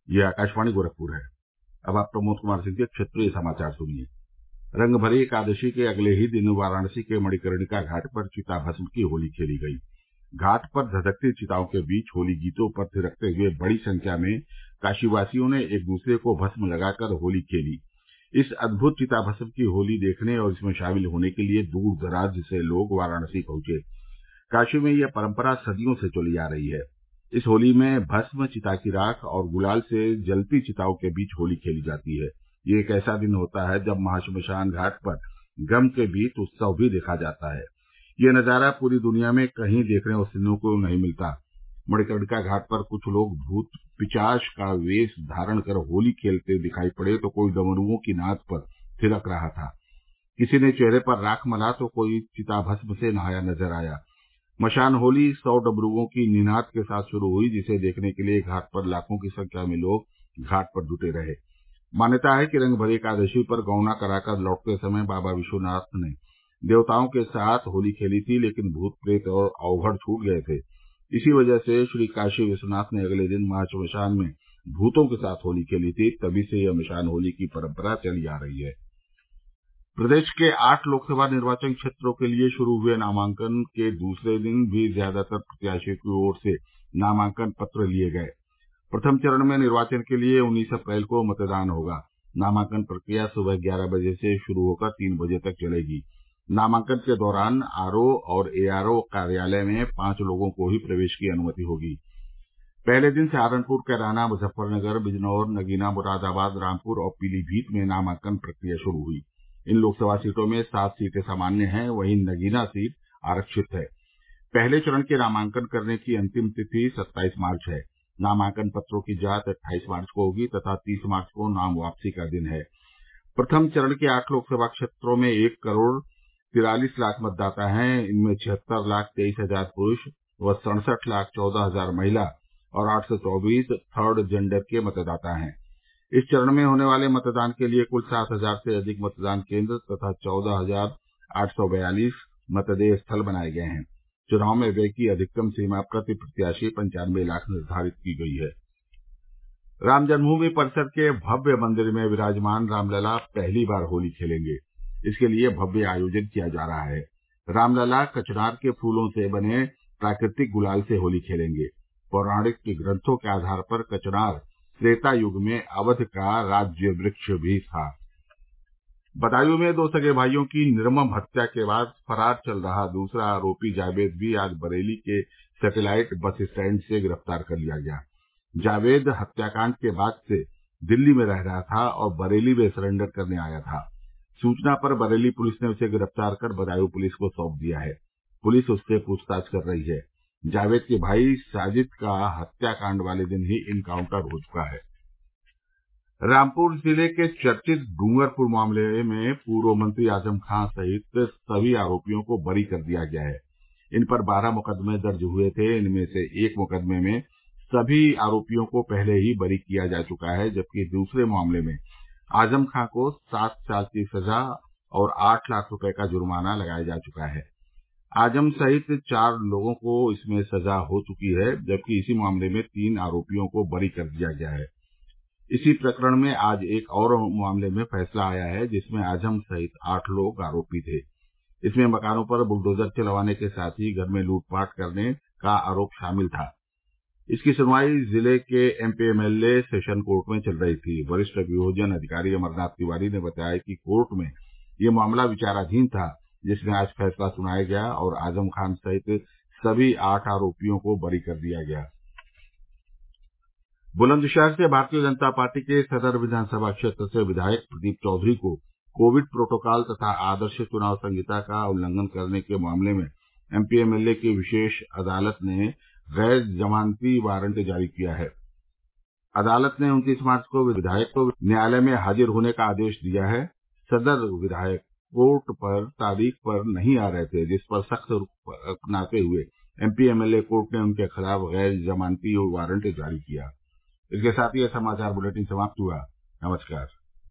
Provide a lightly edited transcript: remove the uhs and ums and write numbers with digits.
ये आकाशवाणी गोरखपुर है। अब आप प्रमोद कुमार सिंह के क्षेत्रीय समाचार सुनिए। रंगभरी एकादशी के अगले ही दिन वाराणसी के मणिकर्णिका घाट पर चिता भस्म की होली खेली गयी। घाट पर धधकती चिताओं के बीच होली गीतों पर थिरकते हुए बड़ी संख्या में काशीवासियों ने एक दूसरे को भस्म लगाकर होली खेली। इस अद्भुत चिता भस्म की होली देखने और इसमें शामिल होने के लिए दूर दराज से लोग वाराणसी पहुंचे। काशी में यह परंपरा सदियों से चली आ रही है। इस होली में भस्म, चिता की राख और गुलाल से जलती चिताओं के बीच होली खेली जाती है। ये एक ऐसा दिन होता है जब महाश्मशान घाट पर गम के बीच उत्सव भी देखा जाता है। ये नज़ारा पूरी दुनिया में कहीं देखने और सुनने को नहीं मिलता। मणिकर्णिका घाट पर कुछ लोग भूत पिशाच का वेश धारण कर होली खेलते दिखाई पड़े तो कोई डमरुओं की नाद पर थिरक रहा था। किसी ने चेहरे पर राख मला तो कोई चिता भस्म से नहाया नजर आया। मशान होली 100 डमरुओं की निनाद के साथ शुरू हुई, जिसे देखने के लिए घाट पर लाखों की संख्या में लोग घाट पर जुटे रहे। मान्यता है कि रंगभरी एकादशी पर गौना कराकर लौटते समय बाबा विश्वनाथ ने देवताओं के साथ होली खेली थी, लेकिन भूत प्रेत और अवघड़ छूट गए थे। इसी वजह से श्री काशी विश्वनाथ ने अगले दिन महाश्मशान में भूतों के साथ होली खेली थी। तभी से यह मशान होली की परंपरा चली आ रही है। प्रदेश के 8 लोकसभा निर्वाचन क्षेत्रों के लिए शुरू हुए नामांकन के दूसरे दिन भी ज्यादातर प्रत्याशियों की ओर से नामांकन पत्र लिए गए। प्रथम चरण में निर्वाचन के लिए 19 अप्रैल को मतदान होगा। नामांकन प्रक्रिया सुबह 11 बजे से शुरू होकर 3 बजे तक चलेगी। नामांकन के दौरान आरओ और एआरओ कार्यालय में 5 लोगों को ही प्रवेश की अनुमति होगी। पहले दिन सहारनपुर, कैराना, मुजफ्फरनगर, बिजनौर, नगीना, मुरादाबाद, रामपुर और पीलीभीत में नामांकन प्रक्रिया शुरू हुई। इन लोकसभा सीटों में 7 सीटें सामान्य हैं, वहीं नगीना सीट आरक्षित है। पहले चरण के नामांकन करने की अंतिम तिथि 27 मार्च है। नामांकन पत्रों की जांच 28 मार्च को होगी तथा 30 मार्च को नाम वापसी का दिन है। प्रथम चरण के 8 लोकसभा क्षेत्रों में 1,43,00,000 मतदाता हैं। इनमें 76,23,000 पुरुष व 67,14,000 महिला और 824 थर्ड जेंडर के मतदाता हैं। इस चरण में होने वाले मतदान के लिए कुल 7,000 से अधिक मतदान केंद्र तथा 14,842 मतदेय स्थल बनाए गए हैं। चुनाव में व्यय की अधिकतम सीमा प्रति प्रत्याशी 95 लाख निर्धारित की गई है। राम जन्मभूमि परिसर के भव्य मंदिर में विराजमान रामलला पहली बार होली खेलेंगे। इसके लिए भव्य आयोजन किया जा रहा है। रामलला कचनार के फूलों से बने प्राकृतिक गुलाल से होली खेलेंगे। पौराणिक ग्रंथों के आधार पर कचनार त्रेता युग में अवध का राज्य वृक्ष भी था। बदायूं में 2 सगे भाइयों की निर्मम हत्या के बाद फरार चल रहा दूसरा आरोपी जावेद भी आज बरेली के सैटेलाइट बस स्टैंड से गिरफ्तार कर लिया गया। जावेद हत्याकांड के बाद से दिल्ली में रह रहा था और बरेली में सरेंडर करने आया था। सूचना पर बरेली पुलिस ने उसे गिरफ्तार कर बदायूं पुलिस को सौंप दिया है। पुलिस उससे पूछताछ कर रही है। जावेद के भाई साजिद का हत्याकांड वाले दिन ही इनकाउंटर हो चुका है। रामपुर जिले के चर्चित डूंगरपुर मामले में पूर्व मंत्री आजम खां सहित सभी आरोपियों को बरी कर दिया गया है। इन पर 12 मुकदमे दर्ज हुए थे। इनमें से एक मुकदमे में सभी आरोपियों को पहले ही बरी किया जा चुका है, जबकि दूसरे मामले में आजम खां को 7 साल की सजा और 8 लाख रुपए का जुर्माना लगाया जा चुका है। आजम सहित 4 लोगों को इसमें सजा हो चुकी है, जबकि इसी मामले में 3 आरोपियों को बरी कर दिया गया है। इसी प्रकरण में आज एक और मामले में फैसला आया है, जिसमें आजम सहित 8 लोग आरोपी थे। इसमें मकानों पर बुलडोजर चलवाने के साथ ही घर में लूटपाट करने का आरोप शामिल था। इसकी सुनवाई जिले के एमपीएमएलए सेशन कोर्ट में चल रही थी। वरिष्ठ अभियोजन अधिकारी अमरनाथ तिवारी ने बताया कि कोर्ट में ये मामला विचाराधीन था, जिसमें आज फैसला सुनाया गया और आजम खान सहित सभी 8 आरोपियों को बरी कर दिया गया। बुलंदशहर से भारतीय जनता पार्टी के सदर विधानसभा क्षेत्र से विधायक प्रदीप चौधरी को कोविड प्रोटोकॉल तथा आदर्श चुनाव संहिता का उल्लंघन करने के मामले में एमपीएमएलए की विशेष अदालत ने गैर जमानती वारंट जारी किया है। अदालत ने 29 मार्च को विधायक को न्यायालय में हाजिर होने का आदेश दिया है। सदर विधायक कोर्ट पर तारीख पर नहीं आ रहे थे, जिस पर सख्त रुख अपनाते हुए एमपीएमएलए कोर्ट ने उनके खिलाफ गैर जमानती वारंट जारी किया। इसके साथ ही यह समाचार बुलेटिन समाप्त हुआ। नमस्कार।